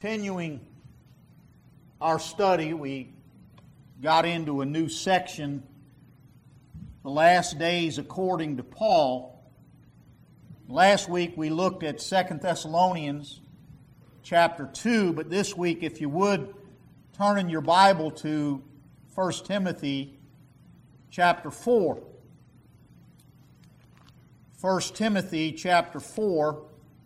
Continuing our study, we got into a new section, the last days according to Paul. Last week we looked at 2 Thessalonians chapter 2, but this week, if you would, turn in your Bible to 1 Timothy chapter 4. 1 Timothy chapter 4.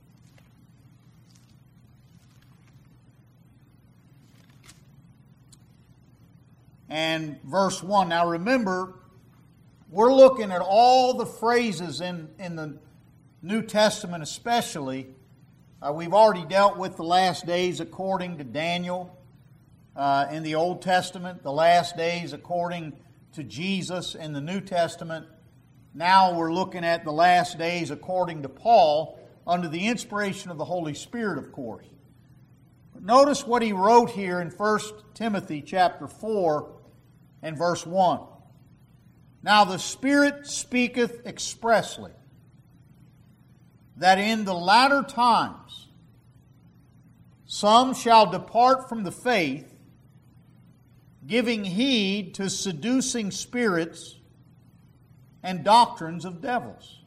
And verse 1. Now remember, we're looking at all the phrases in the New Testament especially. We've already dealt with the last days according to Daniel in the Old Testament, the last days according to Jesus in the New Testament. Now we're looking at the last days according to Paul under the inspiration of the Holy Spirit, of course. But notice what he wrote here in 1 Timothy chapter 4 and verse 1. Now the Spirit speaketh expressly that in the latter times some shall depart from the faith, giving heed to seducing spirits and doctrines of devils,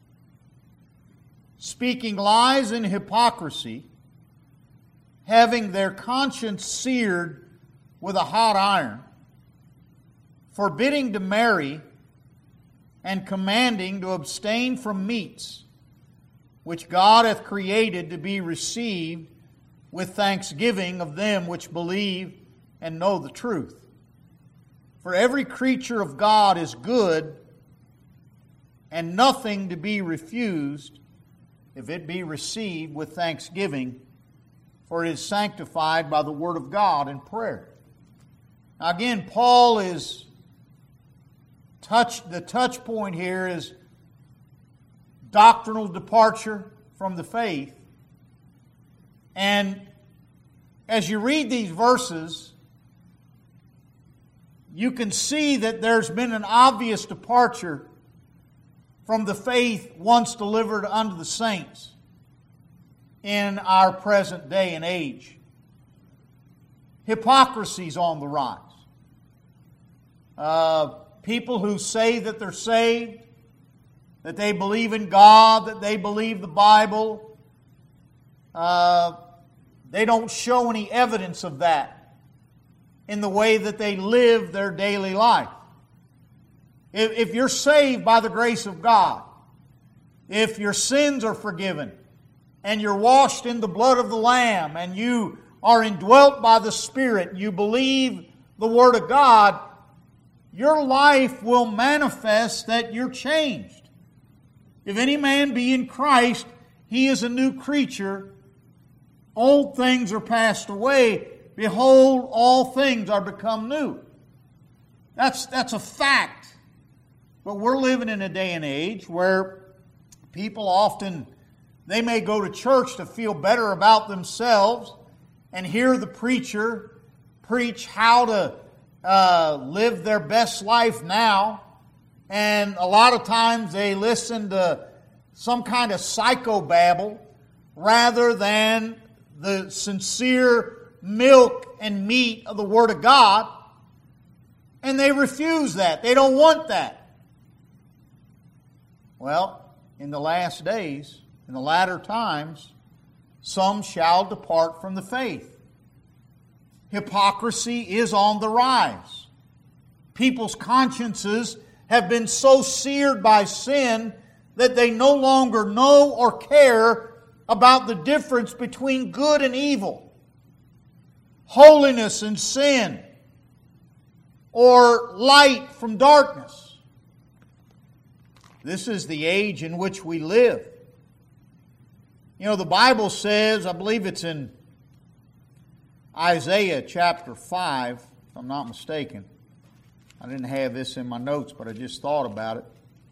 speaking lies and hypocrisy, having their conscience seared with a hot iron, forbidding to marry, and commanding to abstain from meats, which God hath created to be received with thanksgiving of them which believe and know the truth. For every creature of God is good, and nothing to be refused, if it be received with thanksgiving, for it is sanctified by the word of God and prayer. Now again, Paul is the touch point here is doctrinal departure from the faith. And as you read these verses, you can see that there's been an obvious departure from the faith once delivered unto the saints in our present day and age. Hypocrisy's on the rise. People who say that they're saved, that they believe in God, that they believe the Bible, they don't show any evidence of that in the way that they live their daily life. If you're saved by the grace of God, if your sins are forgiven, and you're washed in the blood of the Lamb, and you are indwelt by the Spirit, you believe the Word of God, your life will manifest that you're changed. If any man be in Christ, he is a new creature. Old things are passed away. Behold, all things are become new. That's a fact. But we're living in a day and age where people often, they may go to church to feel better about themselves and hear the preacher preach how to live their best life now. And a lot of times they listen to some kind of psychobabble rather than the sincere milk and meat of the Word of God. And they refuse that. They don't want that. Well, in the last days, in the latter times, some shall depart from the faith. Hypocrisy is on the rise. People's consciences have been so seared by sin that they no longer know or care about the difference between good and evil, holiness and sin, or light from darkness. This is the age in which we live. You know, the Bible says, I believe it's in Isaiah chapter 5, if I'm not mistaken. I didn't have this in my notes, but I just thought about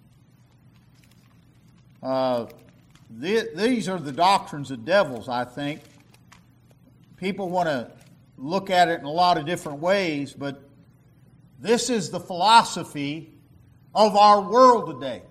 it. These are the doctrines of devils, I think. People want to look at it in a lot of different ways, but this is the philosophy of our world today.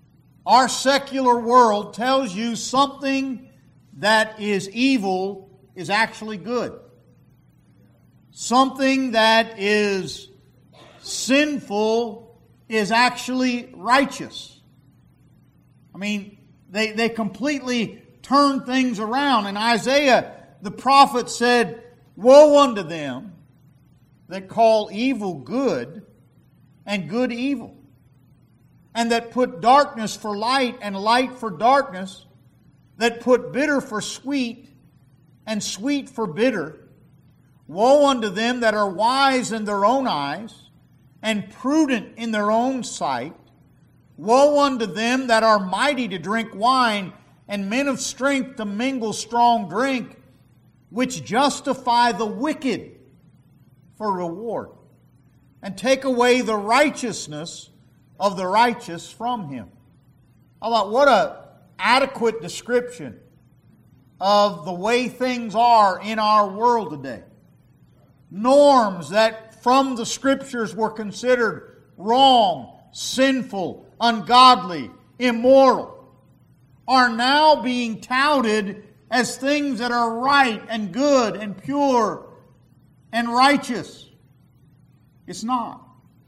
Our secular world tells you something that is evil is actually good. Something that is sinful is actually righteous. I mean, they completely turn things around. And Isaiah, the prophet, said, "Woe unto them that call evil good and good evil, and that put darkness for light and light for darkness, that put bitter for sweet and sweet for bitter. Woe unto them that are wise in their own eyes and prudent in their own sight. Woe unto them that are mighty to drink wine and men of strength to mingle strong drink, which justify the wicked for reward, and take away the righteousness of the righteous from him." I thought, what an adequate description of the way things are in our world today. Norms that from the Scriptures were considered wrong, sinful, ungodly, immoral, are now being touted as things that are right and good and pure and righteous. It's not.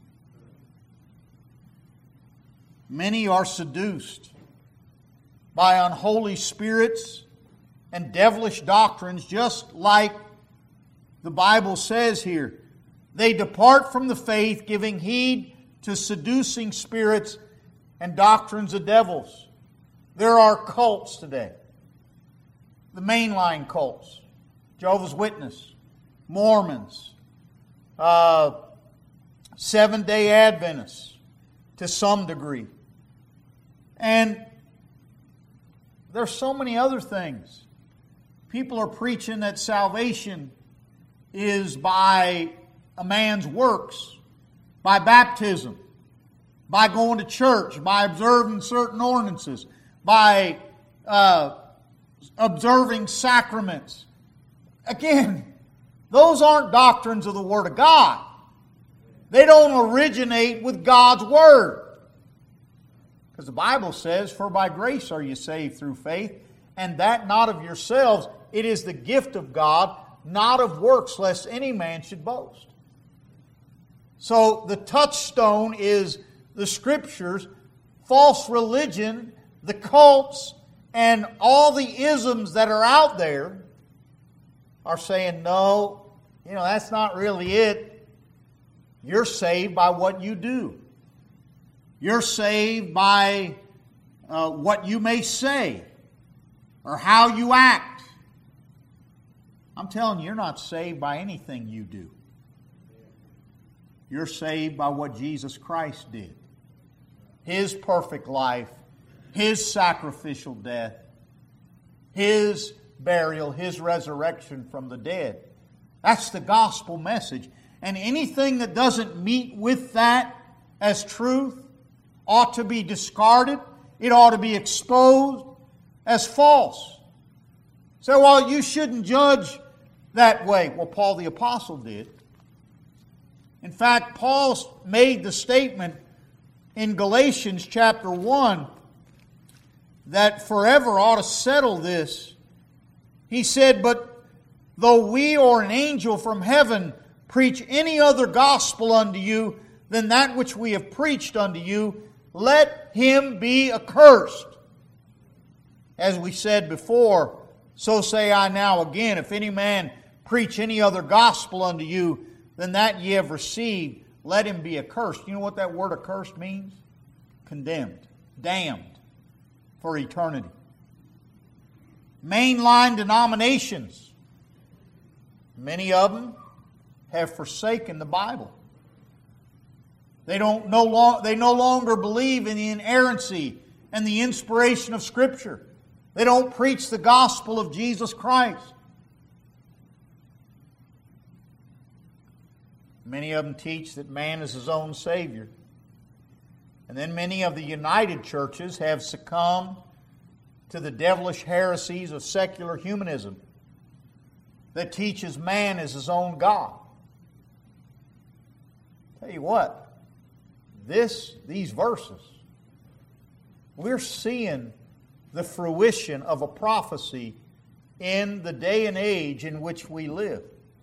Many are seduced by unholy spirits and devilish doctrines, just like the Bible says here. They depart from the faith, giving heed to seducing spirits and doctrines of devils. There are cults today. The mainline cults, Jehovah's Witness, Mormons, Seventh-day Adventists to some degree. And there's so many other things. People are preaching that salvation is by a man's works, by baptism, by going to church, by observing certain ordinances, by observing sacraments. Again, those aren't doctrines of the Word of God. They don't originate with God's Word. Because the Bible says, "For by grace are you saved through faith, and that not of yourselves. It is the gift of God, not of works, lest any man should boast." So the touchstone is the Scriptures. False religion, the cults, and all the isms that are out there are saying, no, that's not really it. You're saved by what you do. You're saved by what you may say or how you act. I'm telling you, you're not saved by anything you do. You're saved by what Jesus Christ did. His perfect life, His sacrificial death, His burial, His resurrection from the dead. That's the gospel message. And anything that doesn't meet with that as truth ought to be discarded. It ought to be exposed as false. So, well, you shouldn't judge that way. Well, Paul the Apostle did. In fact, Paul made the statement in Galatians chapter 1 that forever ought to settle this. He said, "But though we or an angel from heaven preach any other gospel unto you than that which we have preached unto you, let him be accursed." As we said before, so say I now again, if any man preach any other gospel unto you than that ye have received, let him be accursed. You know what that word accursed means? Condemned, damned for eternity. Mainline denominations, many of them have forsaken the Bible. They no longer believe in the inerrancy and the inspiration of Scripture. They don't preach the gospel of Jesus Christ. Many of them teach that man is his own Savior. And then many of the united churches have succumbed to the devilish heresies of secular humanism that teaches man is his own God. Tell you what, these verses, we're seeing the fruition of a prophecy in the day and age in which we live.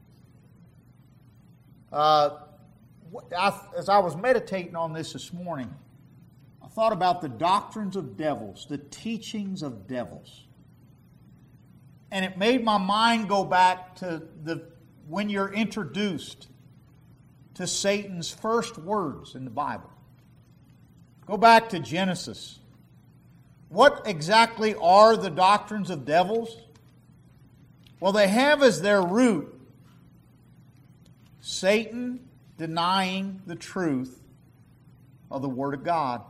As I was meditating on this morning, I thought about the doctrines of devils, the teachings of devils. And it made my mind go back to when you're introduced to Satan's first words in the Bible. Go back to Genesis. What exactly are the doctrines of devils? Well, they have as their root Satan denying the truth of the Word of God.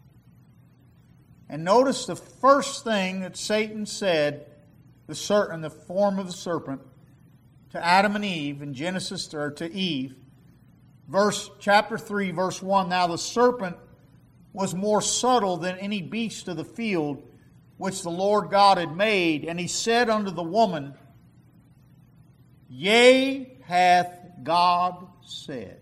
And notice the first thing that Satan said, in the form of the serpent, to Adam and Eve in Genesis, or to Eve, chapter 3, verse 1, "Now the serpent was more subtle than any beast of the field which the Lord God had made. And he said unto the woman, Yea, hath God said,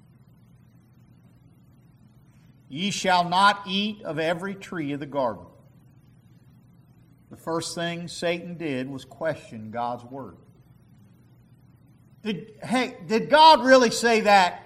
Ye shall not eat of every tree of the garden." The first thing Satan did was question God's Word. Did God really say that?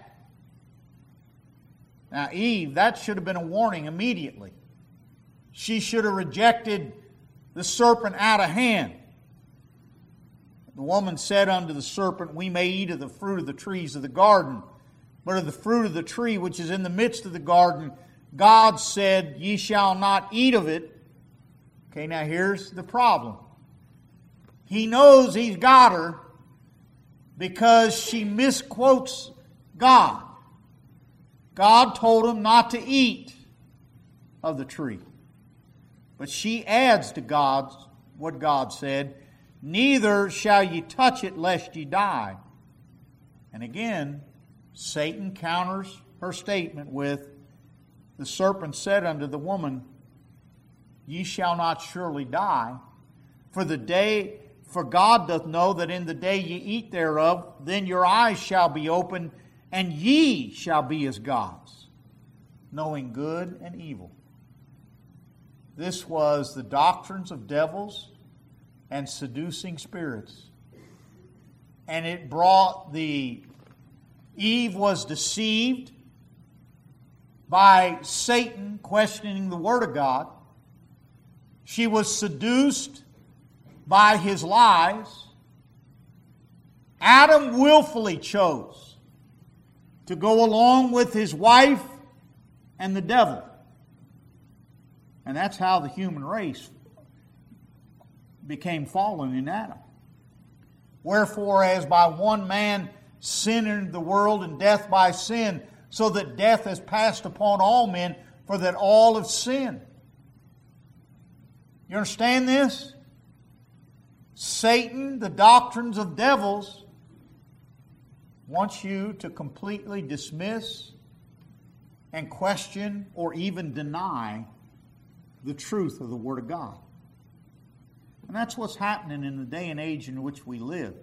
Now, Eve, that should have been a warning immediately. She should have rejected the serpent out of hand. The woman said unto the serpent, We may eat of the fruit of the trees of the garden, but of the fruit of the tree which is in the midst of the garden, God said, Ye shall not eat of it. Okay, now here's the problem. He knows he's got her because she misquotes God. God told him not to eat of the tree. But she adds to what God said, Neither shall ye touch it lest ye die. And again, Satan counters her statement with, The serpent said unto the woman, Ye shall not surely die, for God doth know that in the day ye eat thereof, then your eyes shall be opened, and ye shall be as gods, knowing good and evil. This was the doctrines of devils and seducing spirits. And it brought Eve was deceived by Satan questioning the Word of God. She was seduced by his lies. Adam willfully chose to go along with his wife and the devil. And that's how the human race became fallen in Adam. Wherefore, as by one man sin entered the world, and death by sin, so that death has passed upon all men, for that all have sinned. You understand this? Satan, the doctrines of devils, wants you to completely dismiss and question or even deny the truth of the Word of God. And that's what's happening in the day and age in which we live.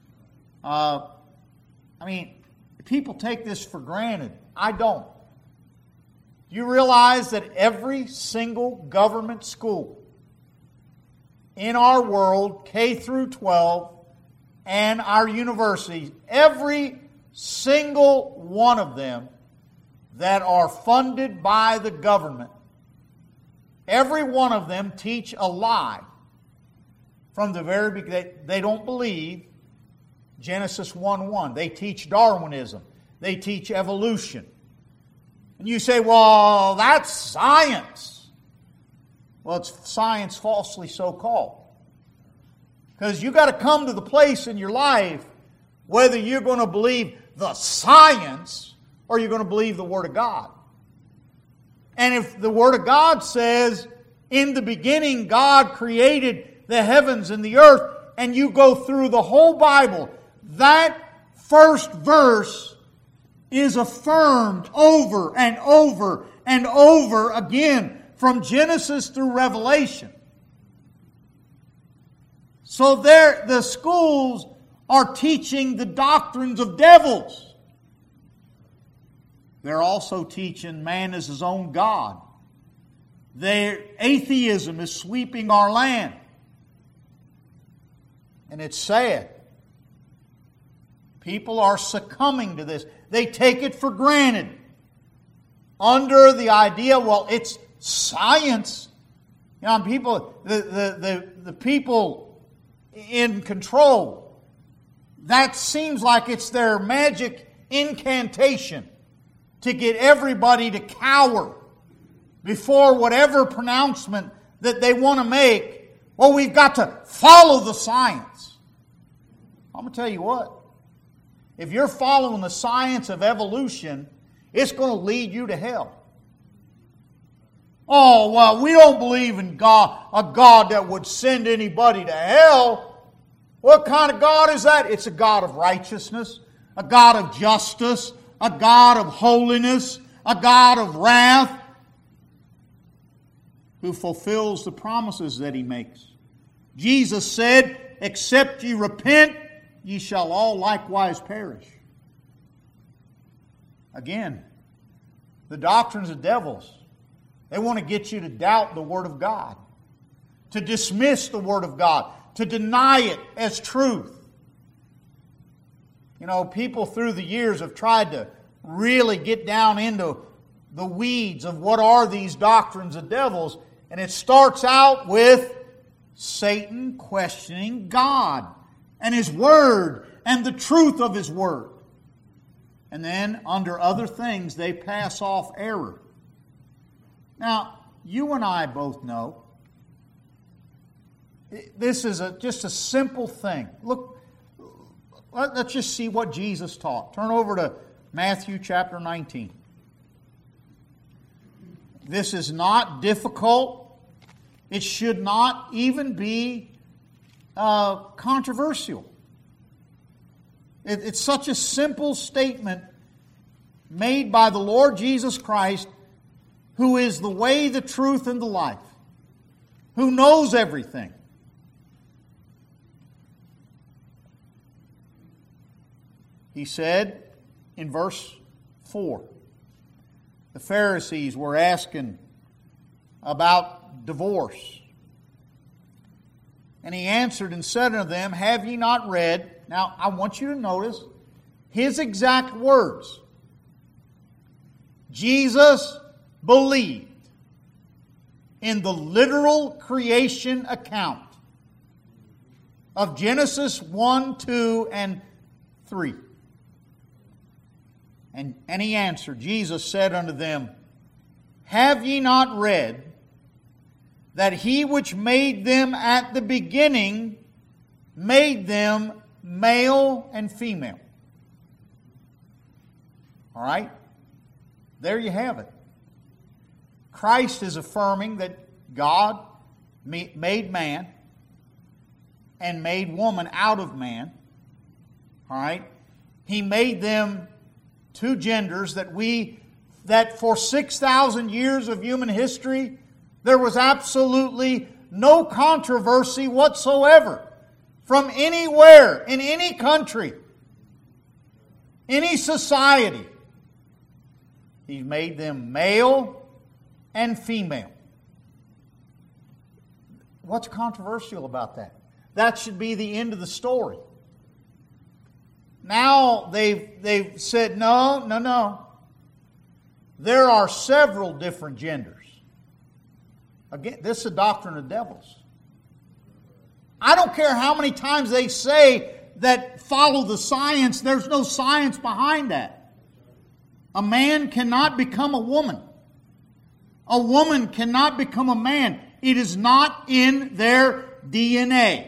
People take this for granted. I don't. You realize that every single government school in our world, K through 12, and our universities, every single one of them that are funded by the government, every one of them teach a lie from the very beginning. They don't believe Genesis 1:1. They teach Darwinism. They teach evolution. And you say, well, that's science. Well, it's science falsely so-called. Because you've got to come to the place in your life whether you're going to believe the science or you're going to believe the Word of God. And if the Word of God says, in the beginning God created the heavens and the earth, and you go through the whole Bible, that first verse is affirmed over and over and over again from Genesis through Revelation. So the schools are teaching the doctrines of devils. They're also teaching man is his own God. Their atheism is sweeping our land. And it's sad. People are succumbing to this. They take it for granted. Under the idea, well, it's science. You know, people, the people in control, that seems like it's their magic incantation to get everybody to cower before whatever pronouncement that they want to make. Well, we've got to follow the science. I'm going to tell you what. If you're following the science of evolution, it's going to lead you to hell. Oh, well, we don't believe in God, a God that would send anybody to hell. What kind of God is that? It's a God of righteousness, a God of justice, a God of holiness, a God of wrath, who fulfills the promises that He makes. Jesus said, "Except ye repent, ye shall all likewise perish." Again, the doctrines of devils, they want to get you to doubt the Word of God, to dismiss the Word of God, to deny it as truth. You know, people through the years have tried to really get down into the weeds of what are these doctrines of devils, and it starts out with Satan questioning God and His Word and the truth of His Word. And then, under other things, they pass off error. Now, you and I both know this is just a simple thing. Look, let's just see what Jesus taught. Turn over to Matthew chapter 19. This is not difficult. It should not even be controversial. It's such a simple statement made by the Lord Jesus Christ, who is the way, the truth, and the life, who knows everything. He said in verse 4, the Pharisees were asking about divorce. And He answered and said unto them, "Have ye not read?" Now, I want you to notice His exact words. Jesus believed in the literal creation account of Genesis 1, 2, and 3. And He answered, Jesus said unto them, "Have ye not read that He which made them at the beginning made them male and female?" All right? There you have it. Christ is affirming that God made man and made woman out of man. All right? He made them two genders that for 6,000 years of human history, there was absolutely no controversy whatsoever from anywhere, in any country, any society. He made them male and female. What's controversial about that? That should be the end of the story. Now they've said, no. There are several different genders. Again, this is a doctrine of devils. I don't care how many times they say that follow the science, there's no science behind that. A man cannot become a woman. A woman cannot become a man. It is not in their DNA.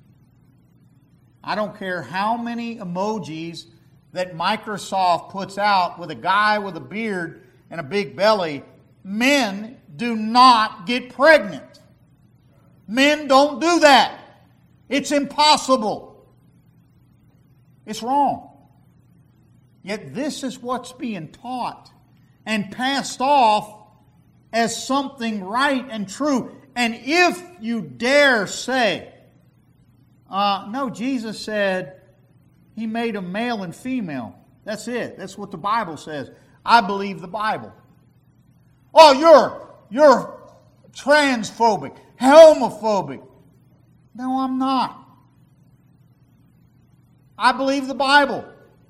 I don't care how many emojis that Microsoft puts out with a guy with a beard and a big belly. Men do not get pregnant. Men don't do that. It's impossible. It's wrong. Yet this is what's being taught and passed off as something right and true. And if you dare say, no, Jesus said He made a male and female. That's it. That's what the Bible says. I believe the Bible. Oh, you're transphobic, homophobic. No, I'm not. I believe the Bible.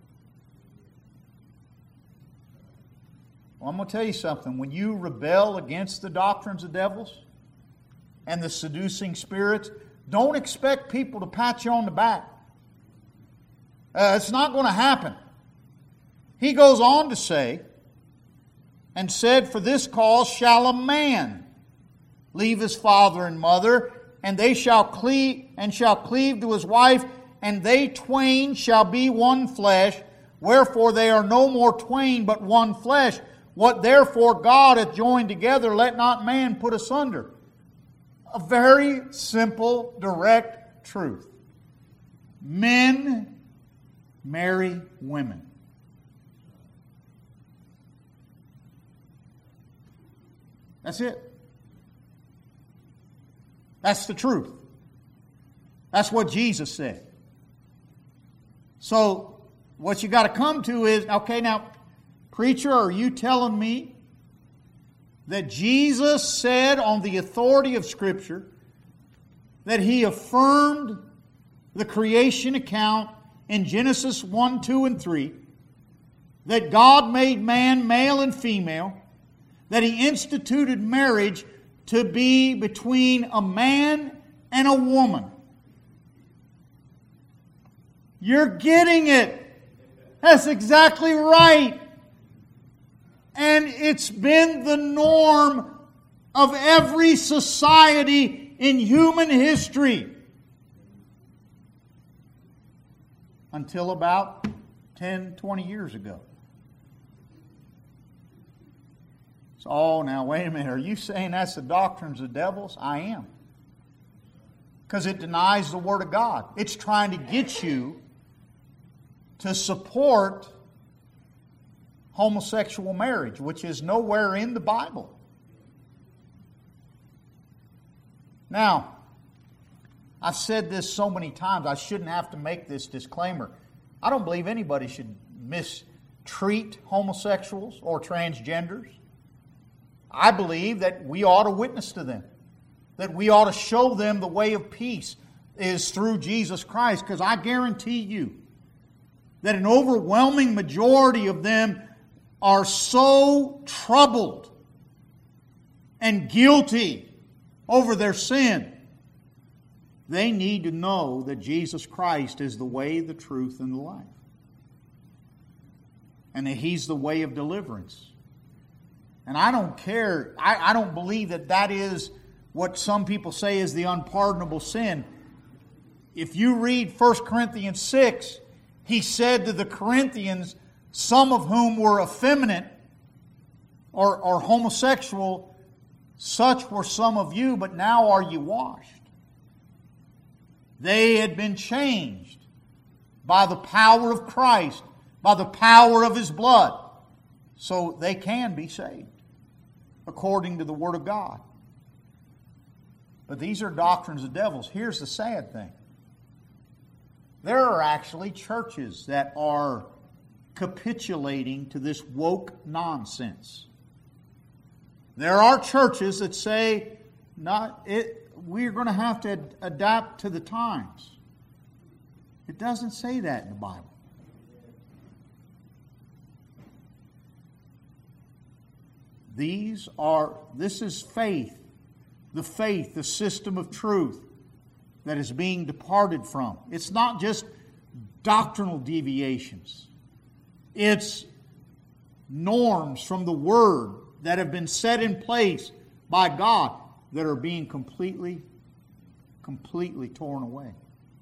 Well, I'm going to tell you something. When you rebel against the doctrines of devils and the seducing spirits, don't expect people to pat you on the back. It's not going to happen. He goes on to say, and said, for this cause shall a man leave his father and mother, and they shall cleave to his wife, and they twain shall be one flesh. Wherefore they are no more twain, but one flesh. What therefore God hath joined together, let not man put asunder. A very simple, direct truth. Men marry women. That's it. That's the truth. That's what Jesus said. So, what you got to come to is, okay, now, preacher, are you telling me that Jesus said on the authority of Scripture that He affirmed the creation account in Genesis 1, 2, and 3, that God made man male and female, that He instituted marriage to be between a man and a woman? You're getting it. That's exactly right. And it's been the norm of every society in human history until about 10, 20 years ago. So, oh, now wait a minute. Are you saying that's the doctrines of devils? I am. Because it denies the Word of God. It's trying to get you to support homosexual marriage, which is nowhere in the Bible. Now, I've said this so many times, I shouldn't have to make this disclaimer. I don't believe anybody should mistreat homosexuals or transgenders. I believe that we ought to witness to them, that we ought to show them the way of peace is through Jesus Christ, because I guarantee you that an overwhelming majority of them are so troubled and guilty over their sin, they need to know that Jesus Christ is the way, the truth, and the life. And that He's the way of deliverance. And I don't care, I don't believe that that is what some people say is the unpardonable sin. If you read 1 Corinthians 6, he said to the Corinthians, some of whom were effeminate or homosexual, such were some of you, but now are you washed. They had been changed by the power of Christ, by the power of His blood, so they can be saved according to the Word of God. But these are doctrines of devils. Here's the sad thing. There are actually churches that are capitulating to this woke nonsense. There are churches that say, we're going to have to adapt to the times. It doesn't say that in the Bible. This is faith, the system of truth that is being departed from. It's not just doctrinal deviations. It's norms from the Word that have been set in place by God that are being completely torn away.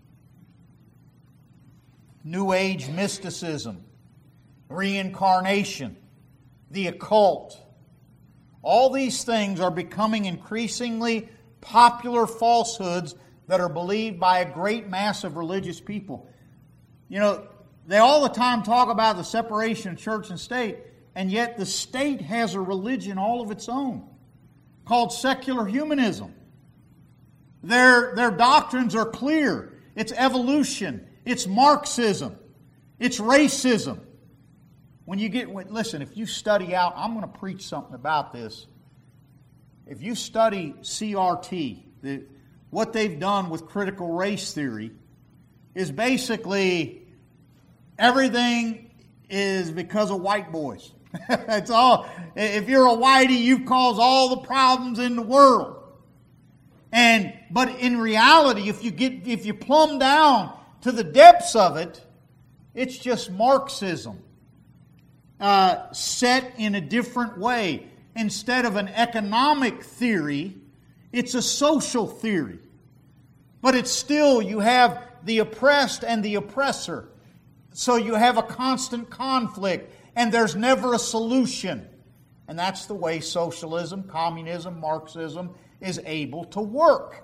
New Age mysticism, reincarnation, the occult. All these things are becoming increasingly popular falsehoods that are believed by a great mass of religious people. You know, they all the time talk about the separation of church and state, and yet the state has a religion all of its own called secular humanism. Their doctrines are clear. It's evolution. It's Marxism. It's racism. Listen, if you study out, I'm going to preach something about this. If you study CRT, what they've done with critical race theory is basically everything is because of white boys. It's all, if you're a whitey, you've caused all the problems in the world. But in reality, if you plumb down to the depths of it, it's just Marxism set in a different way. Instead of an economic theory, it's a social theory. But it's still, you have the oppressed and the oppressor. So you have a constant conflict, and there's never a solution. And that's the way socialism, communism, Marxism is able to work.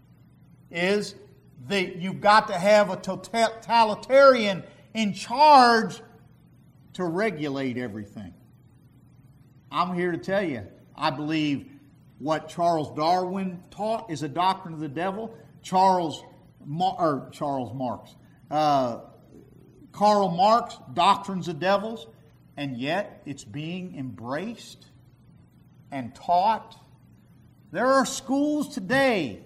You've got to have a totalitarian in charge to regulate everything. I'm here to tell you, I believe what Charles Darwin taught is a doctrine of the devil. Karl Marx, doctrines of devils, and yet it's being embraced and taught. There are schools today.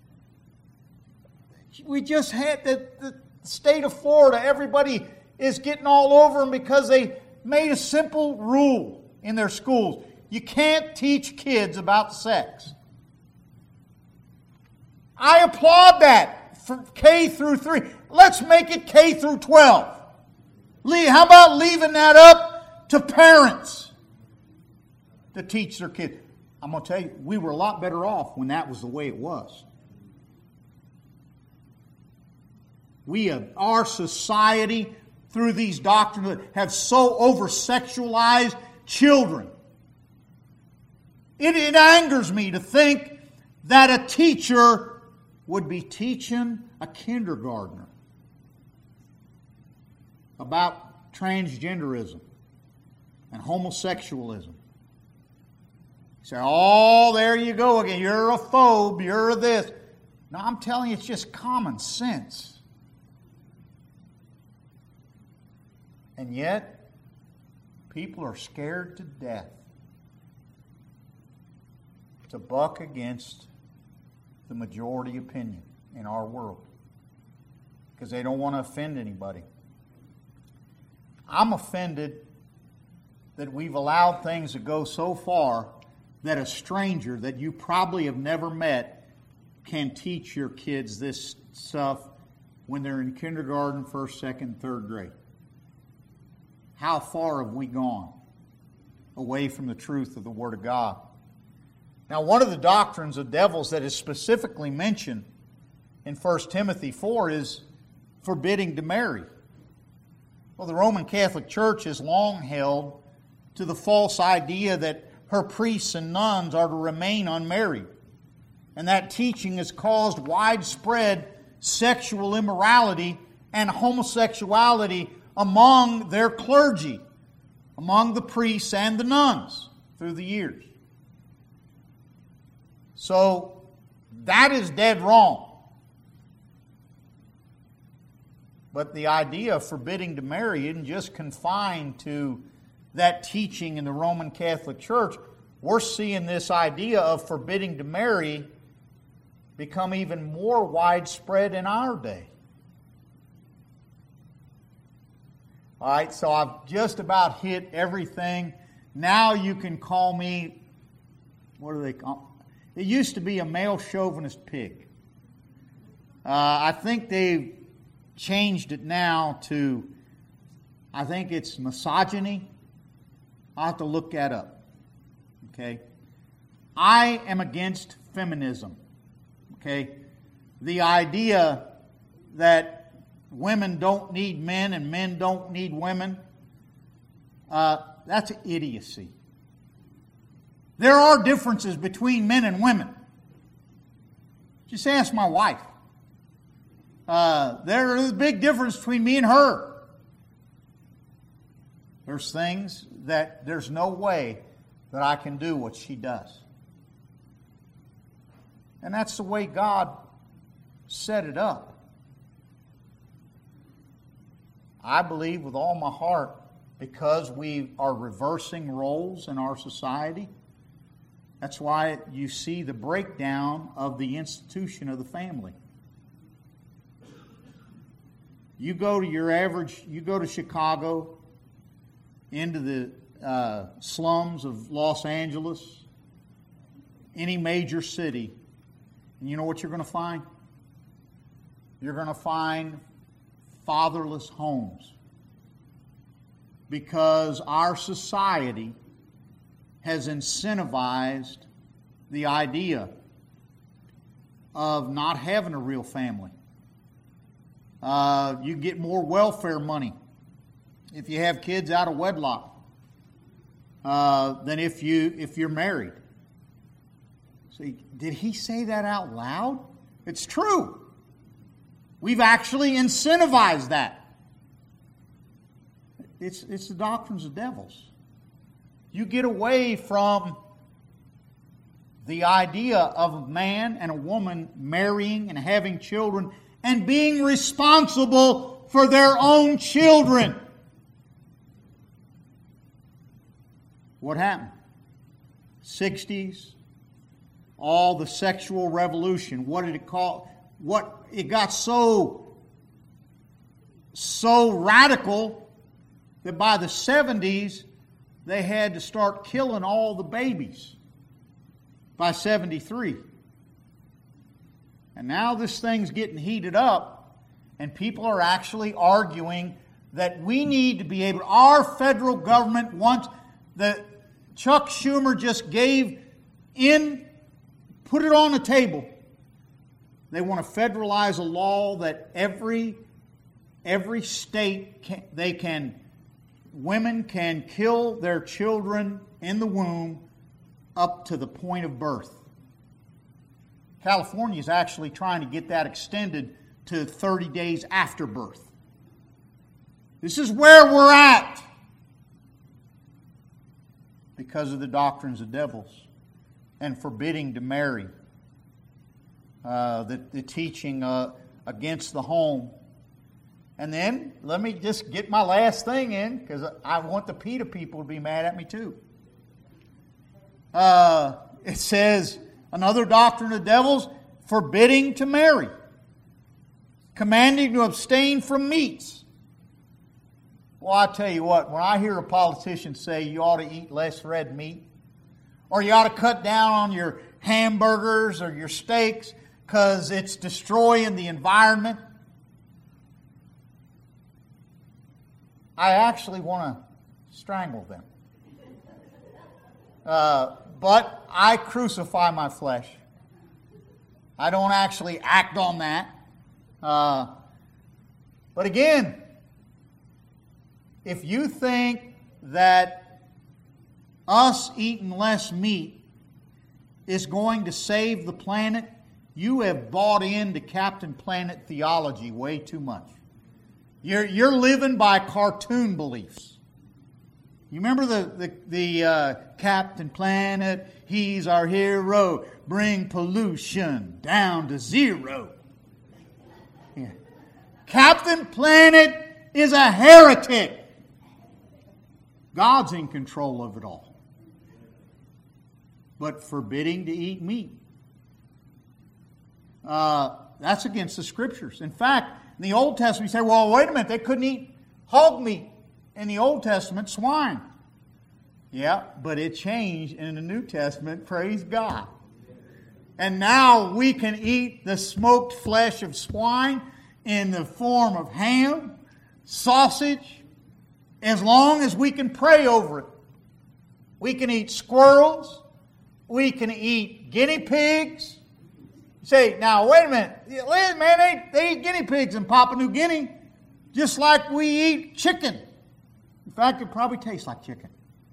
We just had the state of Florida. Everybody is getting all over them because they made a simple rule in their schools. You can't teach kids about sex. I applaud that for K through 3. Let's make it K through 12. How about leaving that up to parents to teach their kids? I'm going to tell you, we were a lot better off when that was the way it was. Our society, through these doctrines, have so over-sexualized children. It angers me to think that a teacher would be teaching a kindergartner about transgenderism and homosexualism. You say, oh, there you go again. You're a phobe. You're this. No, I'm telling you, it's just common sense. And yet, people are scared to death to buck against the majority opinion in our world because they don't want to offend anybody. I'm offended that we've allowed things to go so far that a stranger that you probably have never met can teach your kids this stuff when they're in kindergarten, first, second, third grade. How far have we gone away from the truth of the Word of God? Now, one of the doctrines of devils that is specifically mentioned in 1 Timothy 4 is forbidding to marry. Well, the Roman Catholic Church has long held to the false idea that her priests and nuns are to remain unmarried. And that teaching has caused widespread sexual immorality and homosexuality among their clergy, among the priests and the nuns through the years. So, that is dead wrong. But the idea of forbidding to marry isn't just confined to that teaching in the Roman Catholic Church. We're seeing this idea of forbidding to marry become even more widespread in our day. All right, so I've just about hit everything. Now you can call me, what do they call? It used to be a male chauvinist pig. I think they've changed it now to, I think it's misogyny. I'll have to look that up. Okay? I am against feminism. Okay? The idea that women don't need men and men don't need women, that's idiocy. There are differences between men and women. Just ask my wife. There is a big difference between me and her. There's things that there's no way that I can do what she does. And that's the way God set it up. I believe with all my heart, because we are reversing roles in our society, that's why you see the breakdown of the institution of the family. You go to Chicago, into the slums of Los Angeles, any major city, and you know what you're going to find? You're going to find fatherless homes. Because our society has incentivized the idea of not having a real family. You get more welfare money if you have kids out of wedlock than if you're married. See, did he say that out loud? It's true. We've actually incentivized that. It's the doctrines of devils. You get away from the idea of a man and a woman marrying and having children and being responsible for their own children. What happened? 60s, all the sexual revolution. What did it call? What it got so radical that by the 70s they had to start killing all the babies by 73. And now this thing's getting heated up, and people are actually arguing that we need to be able, our federal government wants, that Chuck Schumer just gave in, put it on the table. They want to federalize a law that every state, women can kill their children in the womb up to the point of birth. California is actually trying to get that extended to 30 days after birth. This is where we're at because of the doctrines of devils and forbidding to marry, the teaching against the home. And then, let me just get my last thing in, because I want the PETA people to be mad at me too. It says, another doctrine of devils, forbidding to marry, commanding to abstain from meats. Well, I tell you what, when I hear a politician say you ought to eat less red meat, or you ought to cut down on your hamburgers or your steaks because it's destroying the environment, I actually want to strangle them. But I crucify my flesh. I don't actually act on that. But again, if you think that us eating less meat is going to save the planet, you have bought into Captain Planet theology way too much. You're living by cartoon beliefs. You remember the Captain Planet? He's our hero. Bring pollution down to zero. Yeah. Captain Planet is a heretic. God's in control of it all. But forbidding to eat meat, that's against the Scriptures. In fact, in the Old Testament, you say, well, wait a minute, they couldn't eat hog meat in the Old Testament, swine. Yeah, but it changed in the New Testament, praise God. And now we can eat the smoked flesh of swine in the form of ham, sausage, as long as we can pray over it. We can eat squirrels. We can eat guinea pigs. You say, now, wait a minute. Man, they eat guinea pigs in Papua New Guinea just like we eat chicken. In fact, it probably tastes like chicken.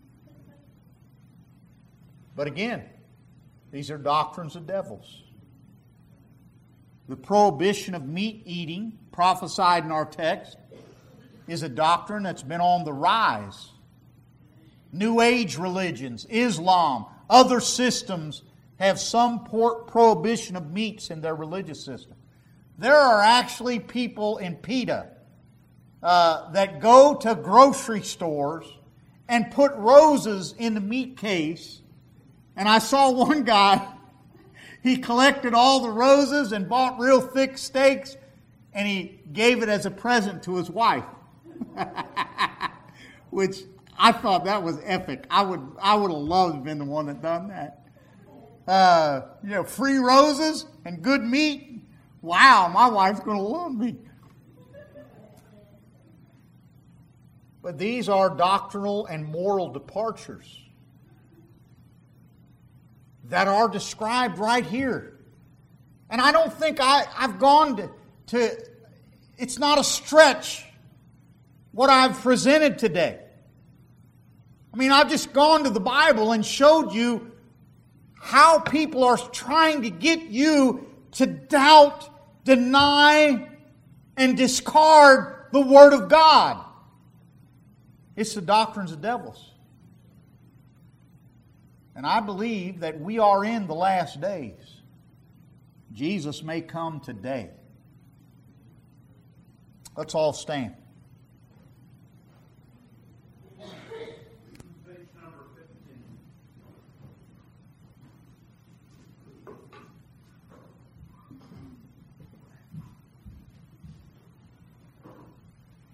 But again, these are doctrines of devils. The prohibition of meat eating, prophesied in our text, is a doctrine that's been on the rise. New Age religions, Islam, other systems have some prohibition of meats in their religious system. There are actually people in PETA that go to grocery stores and put roses in the meat case. And I saw one guy, he collected all the roses and bought real thick steaks, and he gave it as a present to his wife. Which I thought that was epic. I would have loved to have been the one that done that. Free roses and good meat. Wow, my wife's going to love me. But these are doctrinal and moral departures that are described right here. And I don't think I've gone to it's not a stretch what I've presented today. I mean, I've just gone to the Bible and showed you how people are trying to get you to doubt, deny, and discard the Word of God. It's the doctrines of devils. And I believe that we are in the last days. Jesus may come today. Let's all stand.